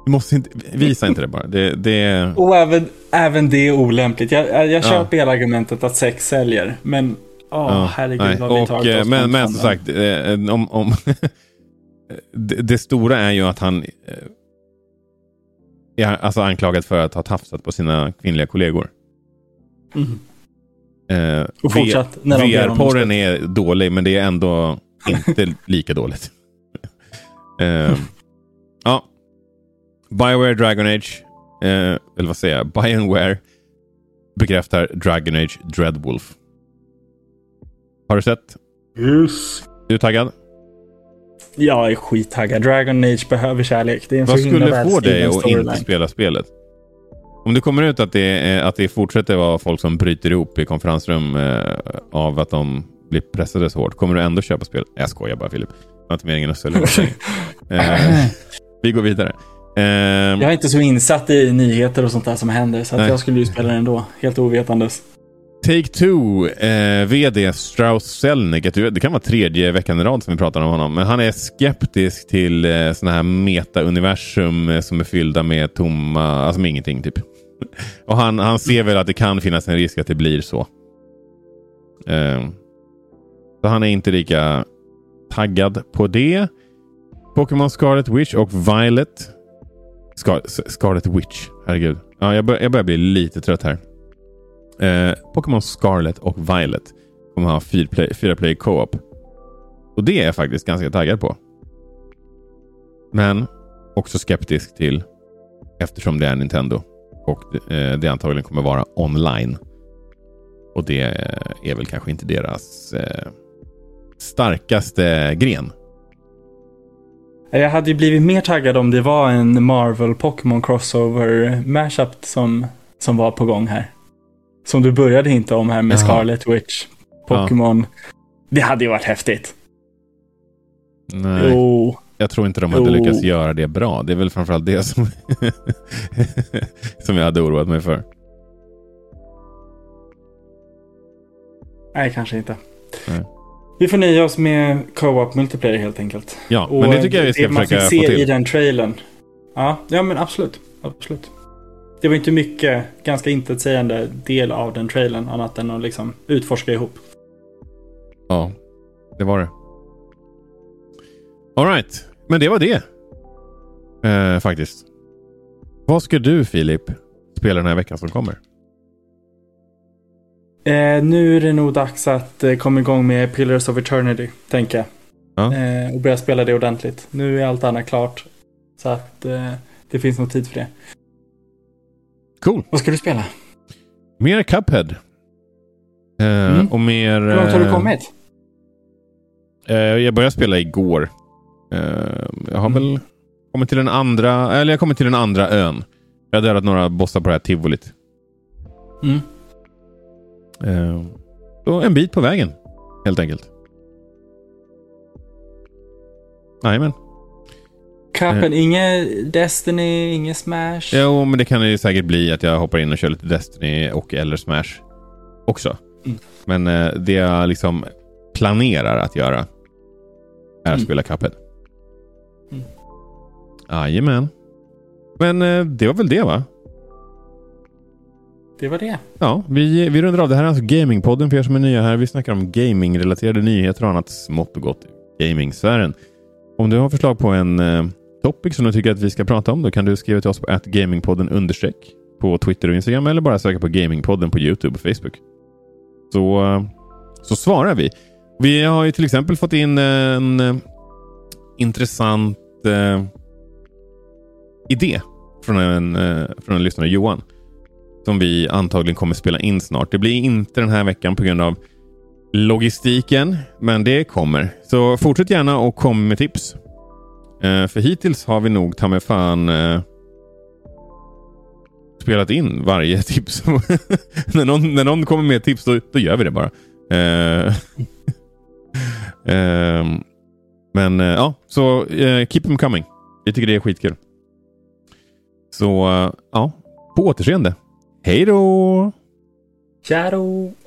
Du måste inte, visa inte det bara. Det, det... Och även, även det är olämpligt. Jag, jag, jag köper ja. argumentet att sex säljer. Men, åh, ja, herregud nej. vad vi tar och, oss Men, men som sagt, eh, om, om det, det stora är ju att han eh, är alltså anklagad för att ha tafsat på sina kvinnliga kollegor. Mm. Eh, och fortsatt. V R-porren är dålig, men det är ändå inte lika dåligt. eh, ja. BioWare Dragon Age eh, eller vad säger jag? BioWare bekräftar Dragon Age Dreadwolf. Har du sett? Yes. Du är taggad? Jag är skittaggad. Dragon Age behöver kärlek. Det är en vad så skulle få dig att inte spela spelet? Om det kommer ut att det, är, att det fortsätter vara folk som bryter ihop i konferensrum eh, av att de blir pressade så hårt, kommer du ändå köpa spel? Jag skojar bara, Filip. Jag har inte meningen att sälja eh, Vi går vidare. Uh, jag är inte så insatt i nyheter och sånt där som händer, så att jag skulle ju spela det ändå, helt ovetandes. Take-Two eh, V D Strauss Zelnick, det kan vara tredje veckan i rad som vi pratar om honom, men han är skeptisk till eh, såna här meta-universum eh, som är fyllda med tomma, alltså med ingenting typ. Och han, han ser väl att det kan finnas en risk att det blir så. Eh, så han är inte lika taggad på det. Pokémon Scarlet Witch och Violet Scar- Scarlet Witch, herregud. Ja, jag, bör, jag börjar bli lite trött här. Eh, Pokémon Scarlet och Violet kommer ha fyra play, fyra play co-op. Och det är jag faktiskt ganska taggad på. Men också skeptisk till, eftersom det är Nintendo. Och eh, det antagligen kommer vara online. Och det eh, är väl kanske inte deras eh, starkaste gren. Jag hade ju blivit mer taggad om det var en Marvel Pokémon crossover mashup som, som var på gång här. Som du började inte om här med Jaha. Scarlet Witch, Pokémon. Ja. Det hade ju varit häftigt. Nej, oh. jag tror inte de hade oh. lyckats göra det bra. Det är väl framförallt det som, som jag hade oroat mig för. Nej, kanske inte. Nej. Vi får nöja oss med co-op multiplayer helt enkelt. Ja, och men det tycker jag vi ska försöka få till. Man fick se i den trailern. Ja, ja, men absolut. absolut. Det var inte mycket, ganska intetsägande del av den trailern annat än att liksom utforska ihop. Ja, det var det. All right, men det var det. Eh, faktiskt. Vad ska du, Filip, spela den här veckan som kommer? Eh, nu är det nog dags att eh, komma igång med Pillars of Eternity, tänker jag. Ja. Eh, och börja spela det ordentligt. Nu är allt annat klart. Så att eh, det finns nog tid för det. Cool. Vad ska du spela? Mer Cuphead. Eh, mm. Och mer... Hur långt har du kommit? Eh, jag började spela igår. Eh, jag har mm. väl kommit till den andra... Eller jag har kommit till den andra ön. Jag har dödat några bossar på det här tivolit. Mm. Uh, så en bit på vägen, helt enkelt. Jajamän. Cupen, uh, inget Destiny, inget Smash. Jo, men det kan ju säkert bli att jag hoppar in och kör lite Destiny och eller Smash också. Mm. Men uh, det jag liksom planerar att göra är att mm. spela Cuphead. Mm. Jajamän. Men uh, det var väl det, va? Det var det. Ja, vi, vi rundar av. Det här är alltså Gamingpodden för er som är nya här. Vi snackar om gaming-relaterade nyheter och annat smått och gott i gaming-sfären. Om du har förslag på en eh, topic som du tycker att vi ska prata om, då kan du skriva till oss på at gamingpodden understreck på Twitter och Instagram, eller bara söka på Gamingpodden på YouTube och Facebook. Så, eh, så svarar vi. Vi har ju till exempel fått in en eh, intressant eh, idé från en, eh, från en lyssnare, Johan, som vi antagligen kommer spela in snart. Det blir inte den här veckan på grund av logistiken, men det kommer. Så fortsätt gärna och kom med tips. Uh, för hittills har vi nog ta med fan uh, spelat in varje tips. när, någon, när någon kommer med tips, då, då gör vi det bara. Uh, uh, men uh, ja, så uh, keep them coming. Vi tycker det är skitkul. Så uh, ja, på återseende. Hej då! Tja då!